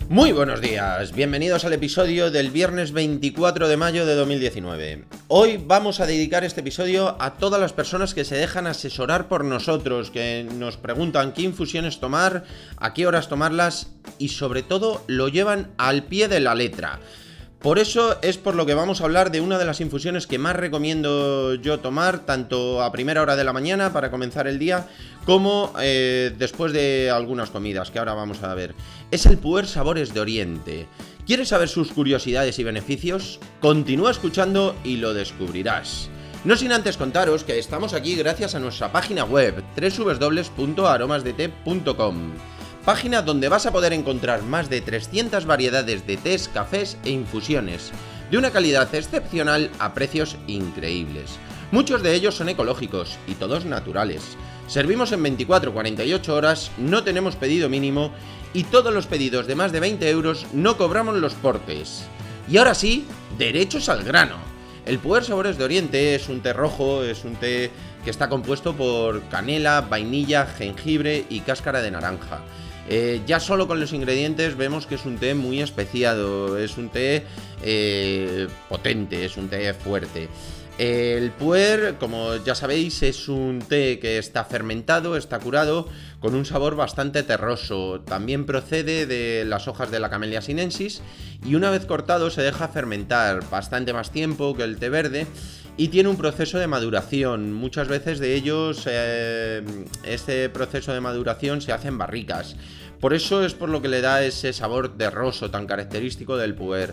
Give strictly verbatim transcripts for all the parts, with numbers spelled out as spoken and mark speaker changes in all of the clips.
Speaker 1: Muy buenos días, bienvenidos al episodio del viernes veinticuatro de mayo de dos mil diecinueve. Hoy vamos a dedicar este episodio a todas las personas que se dejan asesorar por nosotros, que nos preguntan qué infusiones tomar, a qué horas tomarlas y sobre todo lo llevan al pie de la letra. Por eso es por lo que vamos a hablar de una de las infusiones que más recomiendo yo tomar, tanto a primera hora de la mañana para comenzar el día, como eh, después de algunas comidas, que ahora vamos a ver. Es el Puer Sabores de Oriente. ¿Quieres saber sus curiosidades y beneficios? Continúa escuchando y lo descubrirás. No sin antes contaros que estamos aquí gracias a nuestra página web doble u doble u doble u punto aromas de té punto com. Página donde vas a poder encontrar más de trescientas variedades de tés, cafés e infusiones, de una calidad excepcional a precios increíbles. Muchos de ellos son ecológicos y todos naturales. Servimos en veinticuatro a cuarenta y ocho horas, no tenemos pedido mínimo y todos los pedidos de más de veinte euros no cobramos los portes. Y ahora sí, derechos al grano. El Puer Sabores de Oriente es un té rojo, es un té que está compuesto por canela, vainilla, jengibre y cáscara de naranja. Eh, ya solo con los ingredientes vemos que es un té muy especiado, es un té eh, potente, es un té fuerte. El puer, como ya sabéis, es un té que está fermentado, está curado, con un sabor bastante terroso. También procede de las hojas de la Camellia sinensis y una vez cortado se deja fermentar bastante más tiempo que el té verde y tiene un proceso de maduración. Muchas veces de ellos, eh, este proceso de maduración se hace en barricas. Por eso es por lo que le da ese sabor terroso tan característico del puer.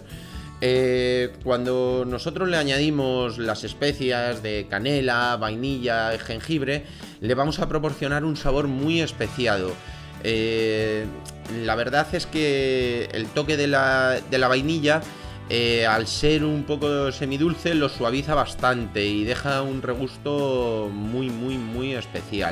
Speaker 1: Eh, cuando nosotros le añadimos las especias de canela, vainilla y jengibre, le vamos a proporcionar un sabor muy especiado. Eh, la verdad es que el toque de la, de la vainilla, eh, al ser un poco semidulce, lo suaviza bastante y deja un regusto muy, muy, muy especial.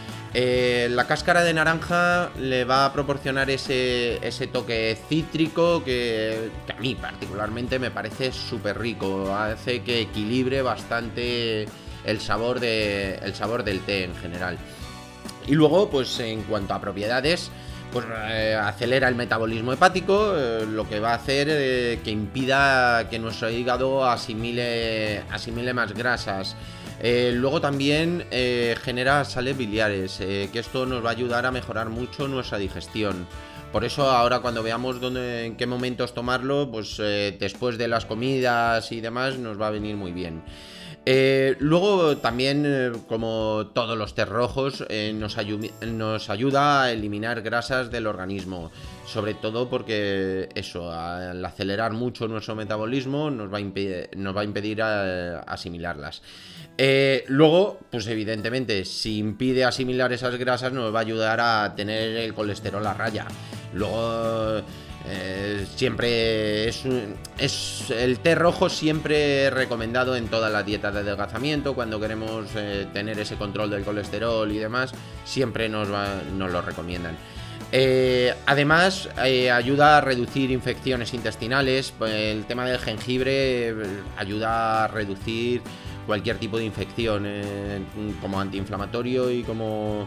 Speaker 1: Eh, la cáscara de naranja le va a proporcionar ese, ese toque cítrico que, que a mí particularmente me parece súper rico. Hace que equilibre bastante el sabor, de, el sabor del té en general. Y luego, pues en cuanto a propiedades, pues eh, acelera el metabolismo hepático, eh, lo que va a hacer eh, que impida que nuestro hígado asimile, asimile más grasas. Eh, luego también eh, genera sales biliares, eh, que esto nos va a ayudar a mejorar mucho nuestra digestión. Por eso ahora cuando veamos dónde, en qué momentos tomarlo, pues eh, después de las comidas y demás nos va a venir muy bien. Eh, luego también, eh, como todos los tés rojos, eh, nos, ayu- nos ayuda a eliminar grasas del organismo. Sobre todo porque eso, al acelerar mucho nuestro metabolismo, nos va a, impedir, nos va a impedir a, asimilarlas. Eh, luego, pues evidentemente, si impide asimilar esas grasas, nos va a ayudar a tener el colesterol a raya. Luego, eh, siempre es, es el té rojo siempre recomendado en todas las dietas de adelgazamiento. Cuando queremos eh, tener ese control del colesterol y demás, siempre nos, va, nos lo recomiendan. Eh, además, eh, ayuda a reducir infecciones intestinales. El tema del jengibre eh, ayuda a reducir cualquier tipo de infección, eh, como antiinflamatorio y como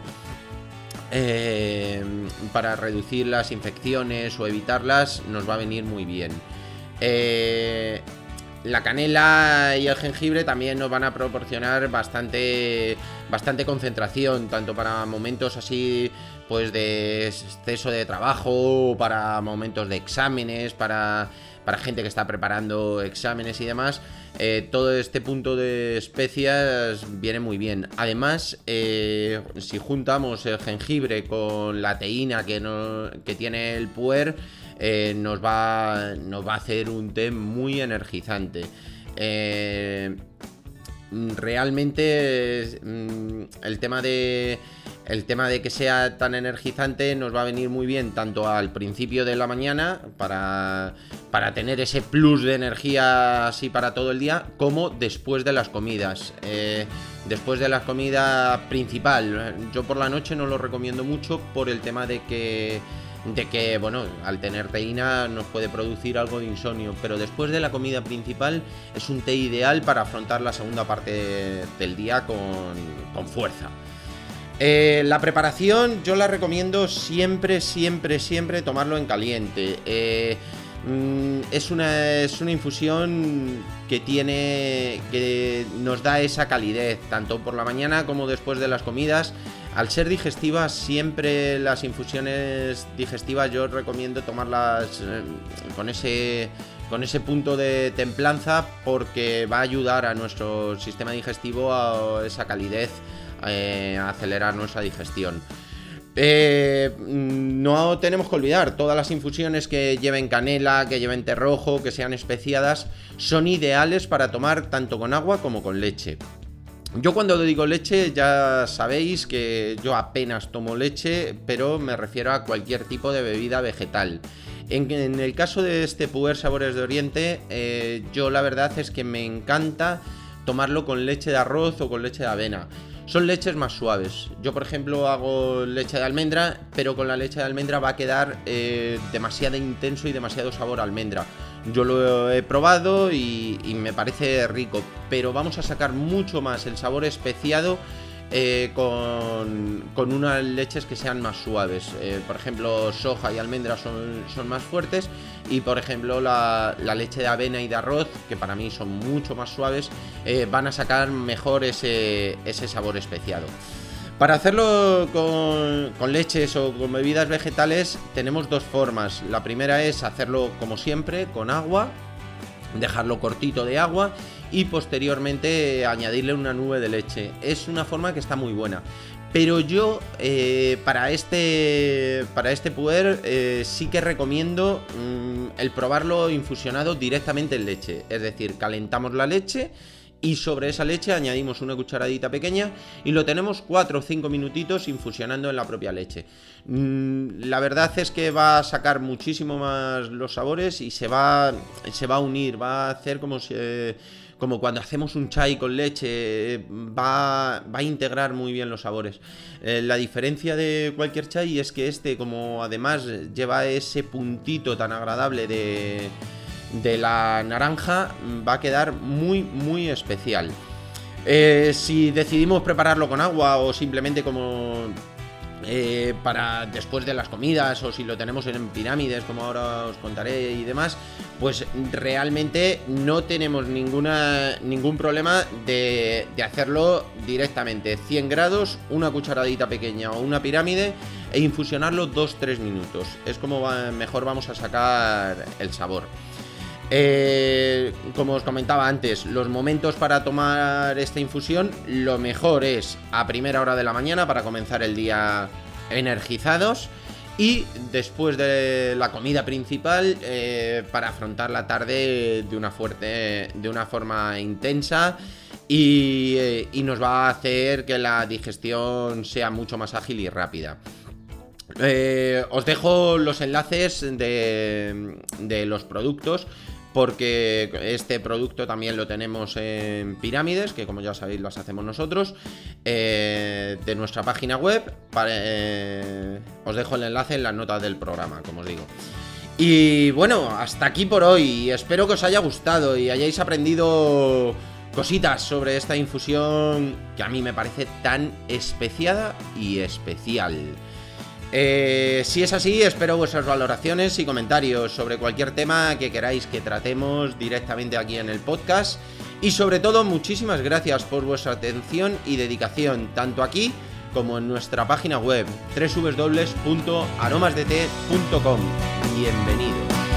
Speaker 1: eh, para reducir las infecciones o evitarlas nos va a venir muy bien. Eh, la canela y el jengibre también nos van a proporcionar bastante, bastante concentración, tanto para momentos así pues de exceso de trabajo, para momentos de exámenes, para, para gente que está preparando exámenes y demás. Eh, todo este punto de especias viene muy bien. Además, eh, si juntamos el jengibre con la teína que, no, que tiene el puer, eh, nos, va, nos va a hacer un té muy energizante. Eh, realmente mm, el tema de el tema de que sea tan energizante nos va a venir muy bien tanto al principio de la mañana para, para tener ese plus de energía así para todo el día, como después de las comidas. Eh, después de la comida principal, yo por la noche no lo recomiendo mucho por el tema de que de que, bueno, al tener teína nos puede producir algo de insomnio, pero después de la comida principal es un té ideal para afrontar la segunda parte del día con, con fuerza. Eh, la preparación yo la recomiendo siempre, siempre, siempre tomarlo en caliente. Eh, mm, es, una, es una infusión que tiene, que nos da esa calidez, tanto por la mañana como después de las comidas. Al ser digestivas, siempre las infusiones digestivas yo recomiendo tomarlas eh, con ese... con ese punto de templanza, porque va a ayudar a nuestro sistema digestivo a esa calidez, eh, a acelerar nuestra digestión. Eh, no tenemos que olvidar, todas las infusiones que lleven canela, que lleven té rojo, que sean especiadas, son ideales para tomar tanto con agua como con leche. Yo cuando digo leche ya sabéis que yo apenas tomo leche, pero me refiero a cualquier tipo de bebida vegetal. En, en el caso de este Puer Sabores de Oriente, eh, yo la verdad es que me encanta tomarlo con leche de arroz o con leche de avena. Son leches más suaves. Yo, por ejemplo, hago leche de almendra, pero con la leche de almendra va a quedar eh, demasiado intenso y demasiado sabor a almendra. Yo lo he probado y, y me parece rico, pero vamos a sacar mucho más el sabor especiado eh, con, con unas leches que sean más suaves. Eh, por ejemplo, soja y almendra son, son más fuertes, y por ejemplo la, la leche de avena y de arroz, que para mí son mucho más suaves, eh, van a sacar mejor ese, ese sabor especiado. Para hacerlo con, con leches o con bebidas vegetales tenemos dos formas. La primera es hacerlo como siempre, con agua, dejarlo cortito de agua y posteriormente añadirle una nube de leche. Es una forma que está muy buena. Pero yo eh, para este para este puer eh, sí que recomiendo mmm, el probarlo infusionado directamente en leche. Es decir, calentamos la leche y sobre esa leche añadimos una cucharadita pequeña y lo tenemos cuatro o cinco minutitos infusionando en la propia leche. Mm, la verdad es que va a sacar muchísimo más los sabores y se va, se va a unir, va a hacer como si... Eh, como cuando hacemos un chai con leche, va, va a integrar muy bien los sabores. Eh, la diferencia de cualquier chai es que este, como además lleva ese puntito tan agradable de, de la naranja, va a quedar muy, muy especial. Eh, si decidimos prepararlo con agua o simplemente como... Eh, para después de las comidas, o si lo tenemos en pirámides, como ahora os contaré y demás, pues realmente no tenemos ninguna, ningún problema de, de hacerlo directamente. Cien grados, una cucharadita pequeña o una pirámide, e infusionarlo dos tres minutos. Es como va, mejor vamos a sacar el sabor. Eh, como os comentaba antes, los momentos para tomar esta infusión, lo mejor es a primera hora de la mañana para comenzar el día energizados, y después de la comida principal eh, para afrontar la tarde de una fuerte, de una forma intensa, y, eh, y nos va a hacer que la digestión sea mucho más ágil y rápida. Eh, os dejo los enlaces de, de los productos, porque este producto también lo tenemos en pirámides, que como ya sabéis las hacemos nosotros, eh, de nuestra página web. Para, eh, os dejo el enlace en las notas del programa, como os digo. Y bueno, hasta aquí por hoy. Espero que os haya gustado y hayáis aprendido cositas sobre esta infusión que a mí me parece tan especiada y especial. Eh, si es así, espero vuestras valoraciones y comentarios sobre cualquier tema que queráis que tratemos directamente aquí en el podcast. Y sobre todo, muchísimas gracias por vuestra atención y dedicación, tanto aquí como en nuestra página web doble u doble u doble u punto aromas de té punto com. Bienvenidos.